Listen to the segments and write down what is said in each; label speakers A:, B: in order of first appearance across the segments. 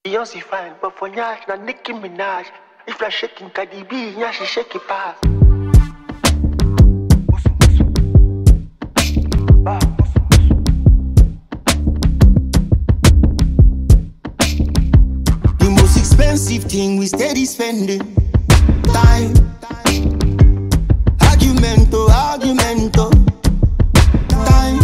A: Beyonce fine, but for Nyash, na Nicki Minaj. If you're shaking Cardi B, Nyash shake it fast.
B: The most expensive thing we steady spending time. Argumento, time.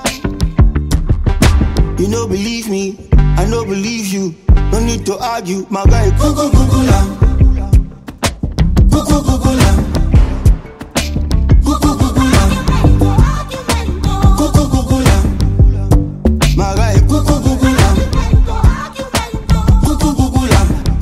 B: You no believe me, I no believe you. No need to argue, my guy. Cuckoo, cuckoo, lamb. Cuckoo, cuckoo, lamb. Cuckoo, cuckoo, lamb. Cuckoo, cuckoo, lamb. My guy. Cuckoo, cuckoo, lamb. Cuckoo, cuckoo, lamb.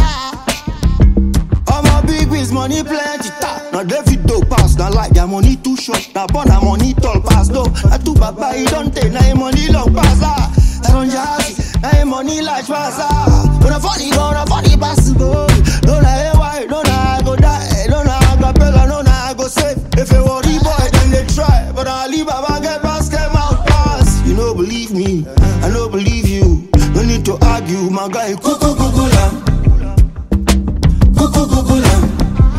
B: All my big biz money plenty. Now Davido pass, now like their money too short. Now Bona money tall pass though. Now two baba he don't take, now money long pass. I don't jazzy, now money large pass. Don't funny possible. Don't know why, don't know I go die, don't know I go pella, don't know I go save. If you worry boy, then they try. But I leave Baba get pass, get out pass. You don't believe me, I don't believe you. No need to argue, my guy. Cuckoo, cuckoo, lamb. Cuckoo, cuckoo, lamb.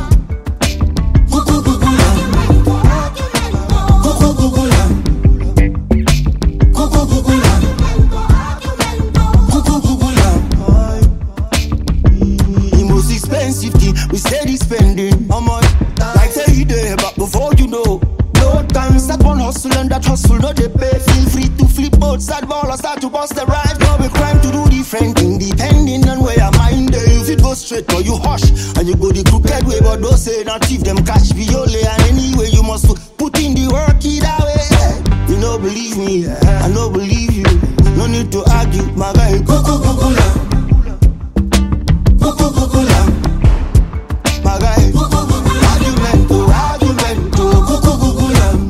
B: We steady spending how much? Like say you there, but before you know, no time. Start one hustle and that hustle no they pay. Feel free to flip out, start ball or start to bust the ride. No be crime to do different thing, depending on where your mind is. If it go straight or you hush, and you go the crooked way, but don't say not if them catch Viole. And anyway you must put in the work either way. You no believe me, I no believe you. No need to argue, my guy. Cuckoo, cuckoo, lamb. Cuckoo, cuckoo, lamb. My guy, argumento, cuckoo, cuckoo, lamb.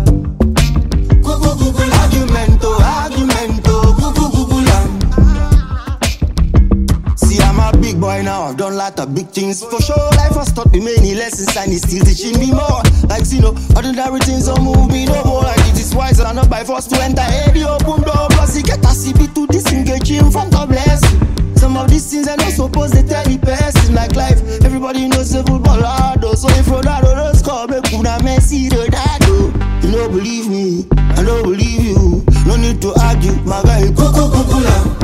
B: Argumento, cuckoo, cuckoo, lamb. See, I'm a big boy now, I've done lot of big things. For sure, life has taught me many lessons and it's still teaching me more. Like, you know, ordinary things don't move me no more. Like, it is wise and not by force to enter any open door. Plus, you get a CB to disengage in front of blessing. Some of these things are not supposed to tell the person. Like life, everybody knows a football hard. So if Ronaldo don't score, make una Messi Ronaldo. You don't believe me, I don't believe you. No need to argue, my guy. Cuckoo, cuckoo, lamb.